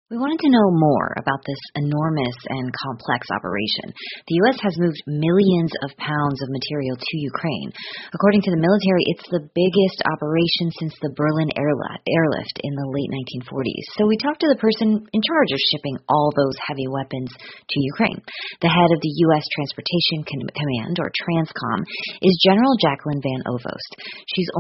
We wanted to know more about this enormous and complex operation. The U.S. has moved millions of pounds of material to Ukraine. According to the military, it's the biggest operation since the Berlin airlift in the late 1940s. So we talked to the person in charge of shipping all those heavy weapons to Ukraine. The head of the U.S. Transportation Command, or TRANSCOM, is General Jacqueline Van Ovost. She's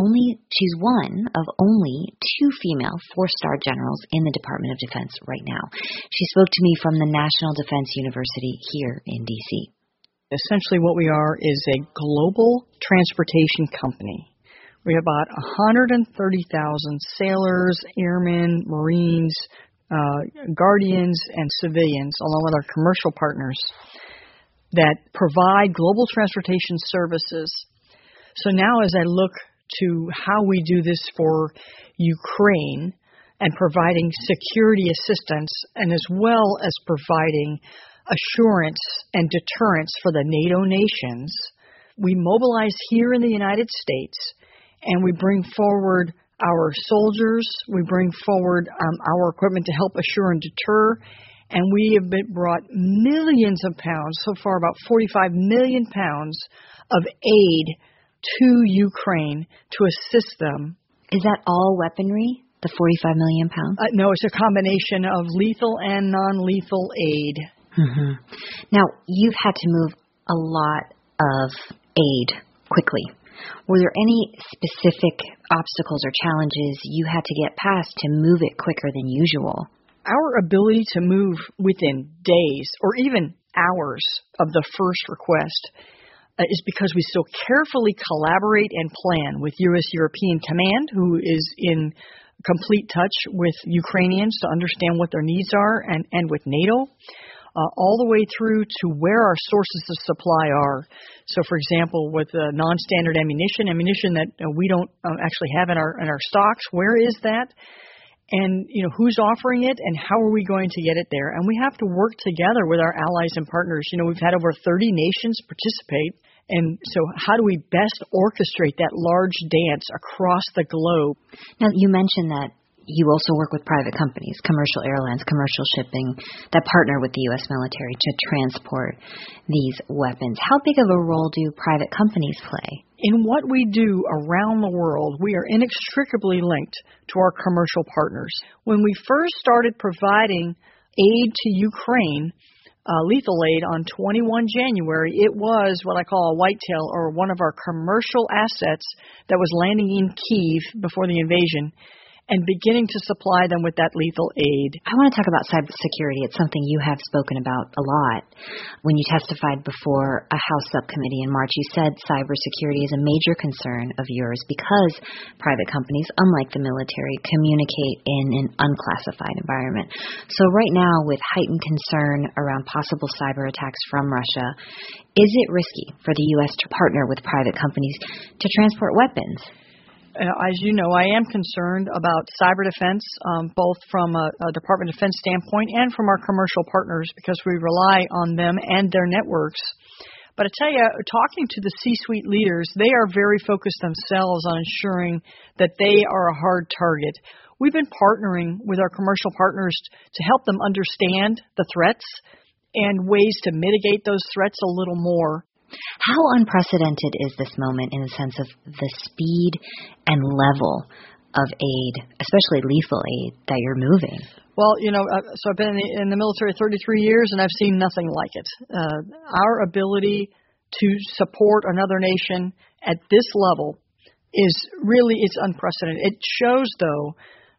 one of only two female four-star generals in the Department of Defense right now. She spoke to me from the National Defense University here in D.C. Essentially what we are is a global transportation company. We have about 130,000 sailors, airmen, Marines, guardians, and civilians, along with our commercial partners, that provide global transportation services. So now as I look to how we do this for Ukraine, and providing security assistance, and as well as providing assurance and deterrence for the NATO nations, we mobilize here in the United States, and we bring forward our soldiers, we bring forward our equipment to help assure and deter, and we have brought millions of pounds, so far about 45 million pounds of aid to Ukraine to assist them. Is that all weaponry? The 45 million pounds? No, it's a combination of lethal and non-lethal aid. Mm-hmm. Now, you've had to move a lot of aid quickly. Were there any specific obstacles or challenges you had to get past to move it quicker than usual? Our ability to move within days or even hours of the first request is because we so carefully collaborate and plan with U.S. European Command, who is in complete touch with Ukrainians to understand what their needs are, and with NATO, all the way through to where our sources of supply are. So, for example, with non-standard ammunition that we don't actually have in our stocks, where is that? And, who's offering it, and how are we going to get it there? And we have to work together with our allies and partners. We've had over 30 nations participate. And so how do we best orchestrate that large dance across the globe? Now, you mentioned that you also work with private companies, commercial airlines, commercial shipping, that partner with the U.S. military to transport these weapons. How big of a role do private companies play? In what we do around the world, we are inextricably linked to our commercial partners. When we first started providing aid to Ukraine, lethal aid on 21 January, it was what I call a whitetail, or one of our commercial assets that was landing in Kyiv before the invasion, and beginning to supply them with that lethal aid. I want to talk about cybersecurity. It's something you have spoken about a lot. When you testified before a House subcommittee in March, you said cybersecurity is a major concern of yours because private companies, unlike the military, communicate in an unclassified environment. So right now, with heightened concern around possible cyber attacks from Russia, is it risky for the U.S. to partner with private companies to transport weapons? As you know, I am concerned about cyber defense, both from a Department of Defense standpoint and from our commercial partners, because we rely on them and their networks. But I tell you, talking to the C-suite leaders, they are very focused themselves on ensuring that they are a hard target. We've been partnering with our commercial partners to help them understand the threats and ways to mitigate those threats a little more. How unprecedented is this moment in the sense of the speed and level of aid, especially lethal aid, that you're moving? Well, so I've been in the military 33 years, and I've seen nothing like it. Our ability to support another nation at this level it's unprecedented. It shows, though,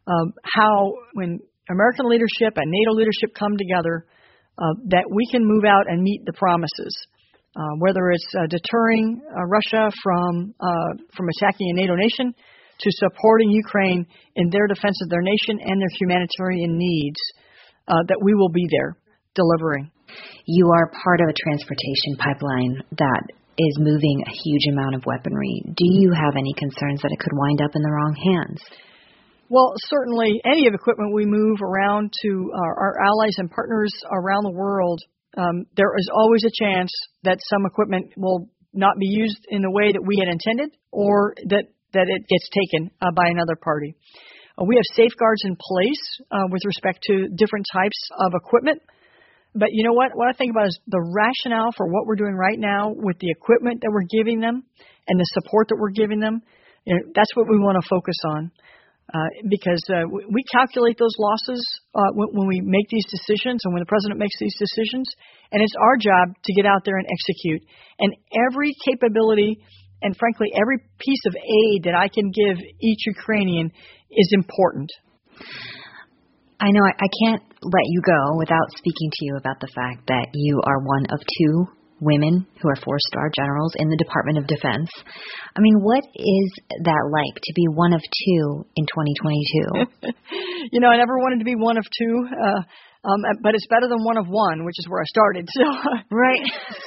how when American leadership and NATO leadership come together, that we can move out and meet the promises. Whether it's deterring Russia from attacking a NATO nation, to supporting Ukraine in their defense of their nation and their humanitarian needs, that we will be there delivering. You are part of a transportation pipeline that is moving a huge amount of weaponry. Do you have any concerns that it could wind up in the wrong hands? Well, certainly any of the equipment we move around to our allies and partners around the world, there is always a chance that some equipment will not be used in the way that we had intended, or that it gets taken by another party. We have safeguards in place with respect to different types of equipment. But you know what? What I think about is the rationale for what we're doing right now with the equipment that we're giving them and the support that we're giving them. That's what we want to focus on. Because we calculate those losses when we make these decisions and when the president makes these decisions. And it's our job to get out there and execute. And every capability and, frankly, every piece of aid that I can give each Ukrainian is important. I know I can't let you go without speaking to you about the fact that you are one of two women who are 4-star generals in the Department of Defense. I mean, what is that like to be one of two in 2022? I never wanted to be one of two, but it's better than one of one, which is where I started. So, right.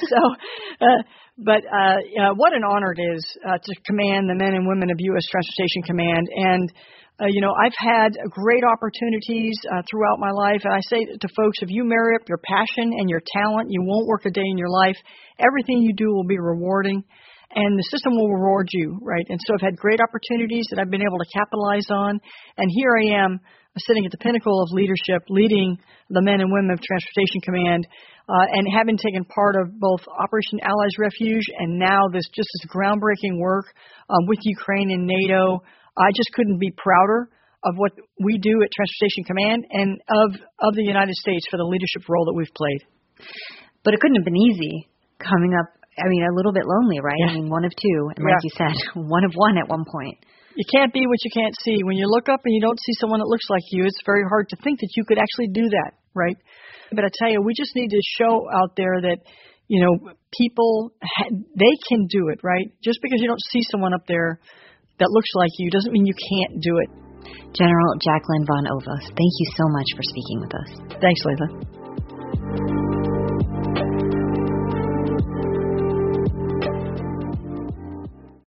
But what an honor it is to command the men and women of U.S. Transportation Command. And I've had great opportunities throughout my life. And I say to folks, if you marry up your passion and your talent, you won't work a day in your life. Everything you do will be rewarding, and the system will reward you, right? And so I've had great opportunities that I've been able to capitalize on. And here I am sitting at the pinnacle of leadership, leading the men and women of Transportation Command, and having taken part of both Operation Allies Refuge and now this groundbreaking work with Ukraine and NATO. I just couldn't be prouder of what we do at Transportation Command and of the United States for the leadership role that we've played. But it couldn't have been easy coming up, a little bit lonely, right? Yeah. I mean, one of two, and like you said, one of one at one point. You can't be what you can't see. When you look up and you don't see someone that looks like you, it's very hard to think that you could actually do that, right? But I tell you, we just need to show out there that, people, they can do it, right? Just because you don't see someone up there that looks like you doesn't mean you can't do it. General Jacqueline Von Ovost, thank you so much for speaking with us. Thanks, Layla.